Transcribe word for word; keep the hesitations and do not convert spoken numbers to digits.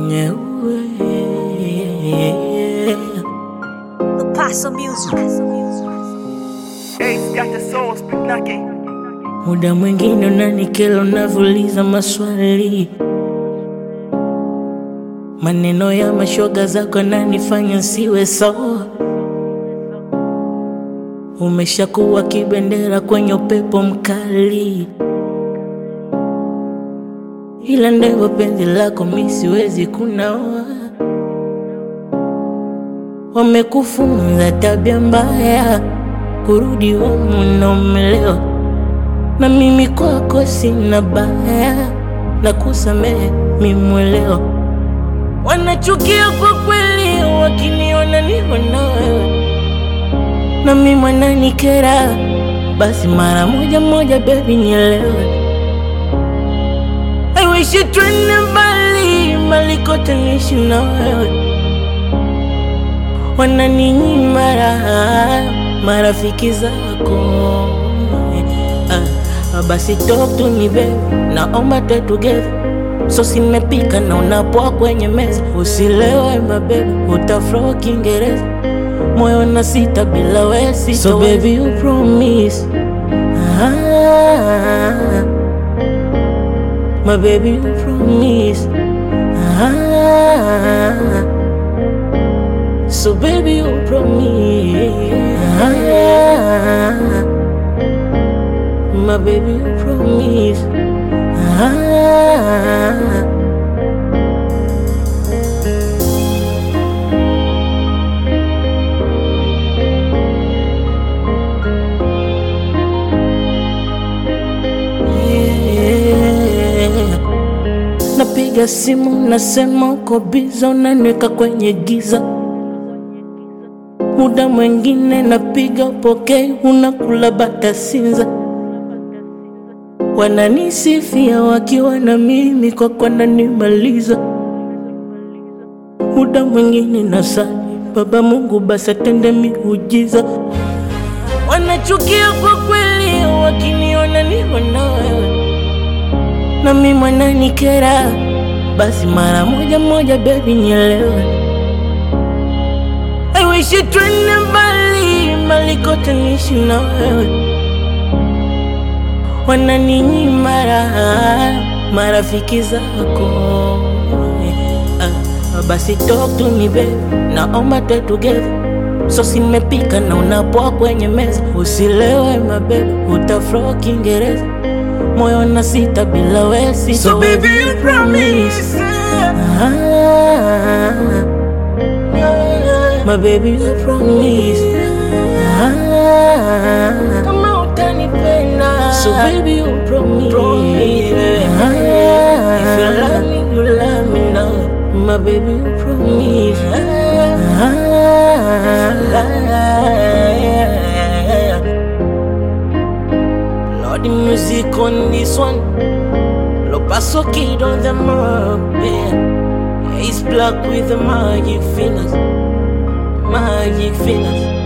Yeah. The Paso Music. Ace got the soul, speak knocking. Muda mwingine unanikela unavuliza maswali, maneno ya mashoga zako nanifanya siwe sawa. Umeshakuwa kibendera kwenye upepo mkali, ila ndivyo penzi lako mimi siwezi kunawa. Wamekufunza tabia mbaya, kurudi humu na umelewa, na mimi kwako sina baya, na kusamehe mimi mwelewa. Wanachukia kwa kweli wakiniona niko na wewe, na mimi wananikera, basi mara moja moja baby nielewe. I wish you twende mbali, mbali kote niishi na wewe. Wananinyima raha marafiki zako, ah, basi talk to me baby, naomba tuwe together. So simepika na unapoa kwenye meza, usilewe my baby, utafro Kiingereza, moyo na sita bila wewe sito. So baby you promise, ah, my baby you promise, ah, so baby you promise, ah, my baby you promise, ah. Yeah. Napiga simu nasema uko busy, unaniweka kwenye giza. Muda mwingine napiga upokei, unakula bata sinza. Wananisifia wakiwa na mimi, kwa kwa nanimaliza. Muda mwingine nasali Baba Mungu basi atende miujiza. Wanachukia kwa kweli wakiniona niko na wewe, na mimi wananikera, basi mara moja moja baby nielewe. I wish you twende mbali, mbali kote niishi na wewe. Wananinyima raha marafiki zako, ah, basi talk to me baby, naomba tuwe together. So simepika na unapoa kwenye meza, usilewe my baby, utafro Kiingereza, moyo na sita bila wewe sito. So baby you promise, ah, my baby you promise, ah, kama utanipenda. So baby you promise, promise, ah, if you love me you love me now, my baby you promise, ah, Lord the music on this one, Lo Paso Kid on the map, yeah. Ace Black with the magic fingers, magic fingers.